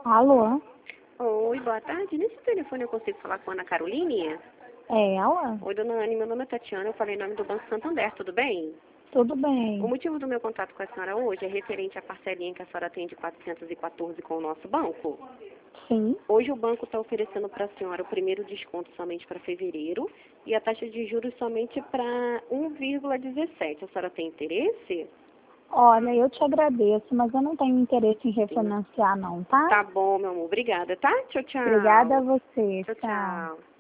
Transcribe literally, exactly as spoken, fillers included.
Alô? Oi, boa tarde. Nesse telefone eu consigo falar com a Ana Caroline? É ela? Oi, dona Anne, meu nome é Tatiana, eu falei em nome do Banco Santander, tudo bem? Tudo O bem. motivo do meu contato com a senhora hoje é referente à parcelinha que a senhora tem de quatrocentos e quatorze com o nosso banco. Sim. Hoje o banco está oferecendo para a senhora o primeiro desconto somente para fevereiro e a taxa de juros somente para um vírgula dezessete. A senhora tem interesse? Olha, eu te agradeço, mas eu não tenho interesse em Sim. refinanciar não, tá? Tá bom, meu amor. Obrigada, tá? Tchau, Obrigada a tchau. você. Tchau, Tchau. tchau.